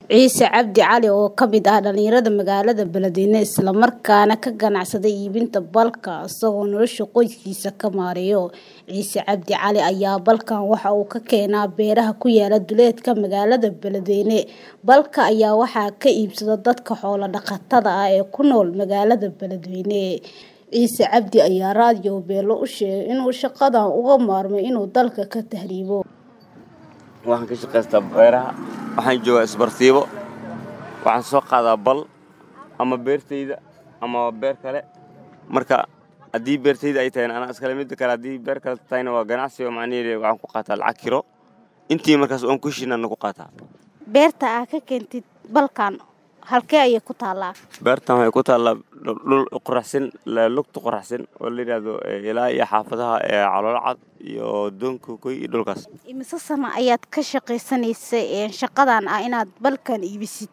Ciise Cabdi Cali oo ka mid ah dhalinyarada magaalada Beledweyne isla markaana ka ganacsaday iibinta balka isagoo nolosha qoyskiisa ka maareeyo. Ciise Cabdi Cali ayaa balkan waxa uu ka keenaa beeraha ku yaala duleedka magaalada Beledweyne. Balka ayaa waxaa ka iibsada dadka xoolo dhaqatada ah ee ku nool magaalada Beledweyne. Ciise Cabdi ayaa raadiyo Beelo u sheegay inuu shaqadan uga maarmay inuu dalka ka tahriibo. waxaan ka shaqaystaa beeraha waxaan joogaa isbartiibo waxaan soo qaadaa bal ama beertayda ama beer kale marka haddii beertayda ay tahay anaa iskale mid kale haddii beer kale tahayna waa ganacsi oo macnaheedu waxaan ku qaataa lacag kiro intii markaas oon ku shiinana ku qaataa. Beerta aad ka keentid balkan halkee ayay ku taalaa? beertan waxay ku taallaa dhul quraxsan lugta quraxsan oo la yiraahdo ilaa iyo xaafadaha calool cad iyo doonka koy iyo dhulkaas. Imise sano ayaad ka shaqaysanaysay shaqadan ah inaad balkan iibisid?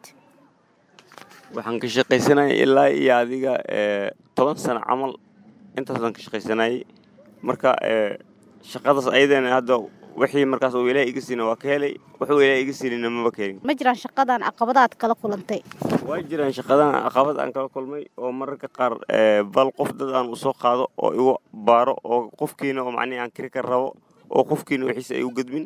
waxaan ka shaqaysanayay ilaa iyo adiga 10 sano camal intaasaan ka shaqaysanayay marka shaqadaas ayadana hadda wixii markaas uu Ilaahay iga siina waa ka helay wuxuu Ilaahay iga siinayna ma keenin. Ma jiraan shaqadan caqabadaad kala kulantay? waa jiraan shaqadan caqabad aan kala kulmay oo mararka qaar bal qof dad aan u soo qaado oo igu baaro oo qofkiina oo macnaheedu aan kiri ka rabo oo qofkiina wixiisa ay u gadmin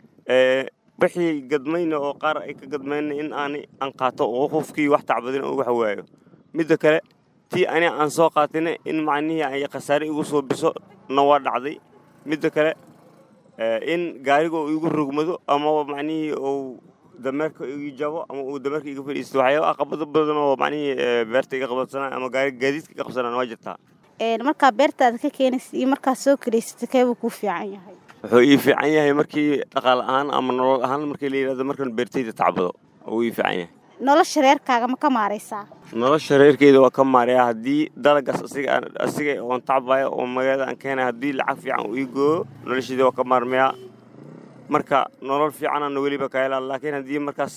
wixii gadmayna oo qaar ay ka gadmayna in aan qaato oo qofkii wax tacbadin oo wax waayo mid kale tii aan soo qaatine in macnaheedu ay khasaare igu soo biso na waa dhacday mid kale in gaariga igu rugmado ama macnaheedu oo dameerka igu jabo ama uu dameerka igu fadhiisto waxyaabo caqabado badan oo macnaheedu beerta iga qabsanaa ama gaadiidka iga qabsanaa waa jirtaa. Marka beertaada ka keenaysid iyo marka soo kireysatay keebuu ku fiican yahay? wuxuu ii fiican yahay markii dhaqaale ahaan ama nolol ahaan markii la yiraahdo markan beertayda tacbado uu ii fiican yahay. Nolosha reerkaaga ma ka maareysaa? nolosha reerkeyda waa ka maareeyaa haddii dalagaas asiga oon tacbayo oo magaalada aan keenay haddii lacag fiican uu ii gooyo noloshayda waa ka maarmeeyaa marka nolol fiican aan weliba ka helaa laakiin haddii markaas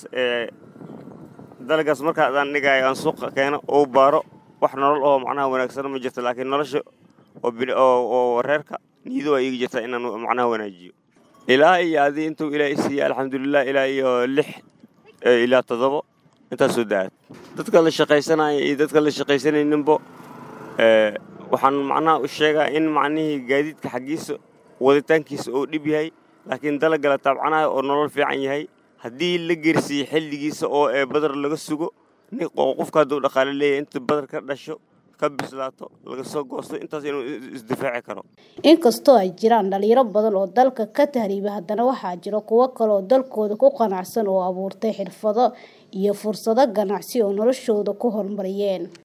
dalagaas markaa aan dhigayo aan suuqa keeno oo baaro wax nolol oo macnaha wanaagsan ma jirto laakiin nolosha oo reerka niyadu waa iga jirtaa inaan macnaha wanaajiyo ilaa iyo adii intuu Ilaahay siiyay alxamdulillah ilaa iyo 6 ilaa 7 intaas soo daad dadka la shaqaysanaya iyo dadka la shaqaysanayninbo waxaan macnaha u sheegaa in macnaheedu gaadiidka xagiisa waditaankiisa oo dhib yahay laakiin dalagga la taabcanayo oo nolol fiican yahay haddii la geersiyo xilligiisa oo badar laga sugo qofka hadduu dhaqaale leeyahay inta badar ka dhasho ka bislaato laga soo goosto intaas inuu isdifaaci karo. Inkastoo ay jiraan dhalinyaro badan oo dalka ka tahriiba haddana waxaa jira kuwo kale oo dalkooda ku qanacsan oo abuurtay xirfado iyo fursado ganacsi oo noloshooda ku horumariyeen.